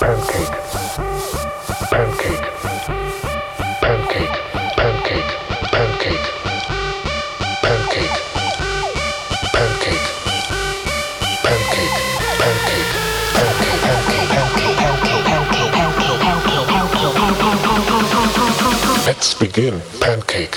pancake, pancake, pancake, pancake, pancake, pancake, pancake, pancake, pancake. Let's begin, pancake.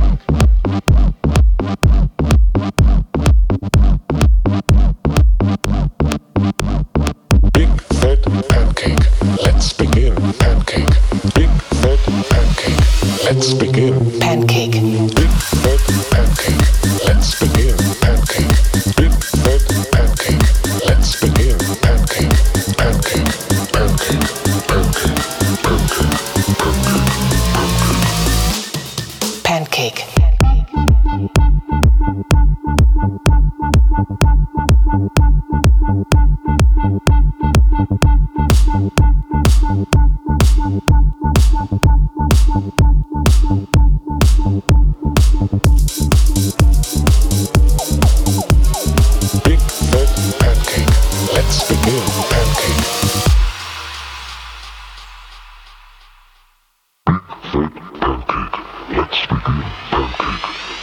Big fat pancake. Let's begin, pancake. Big fat pancake. Let's begin, pancake. Big fat pancake. Let's begin, pancake. Big fat pancake. Let's begin, pancake. Pancake, pancake, pancake, pancake, pancake, pancake. Pancake. Big fat pancake. Let's begin, pancake. Big fat pancake. Let's begin, pancake.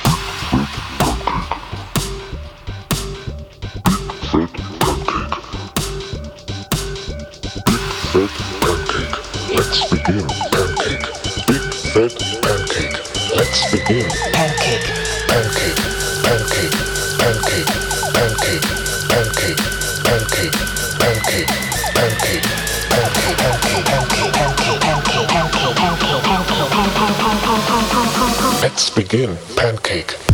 Big pancake. Big fat pancake. Let's begin, pancake. Big fat pancake. Let's begin. Pancake. Pancake, pancake, pancake, pancake, pancake, pancake, pancake, pancake, pancake. Let's begin, pancake.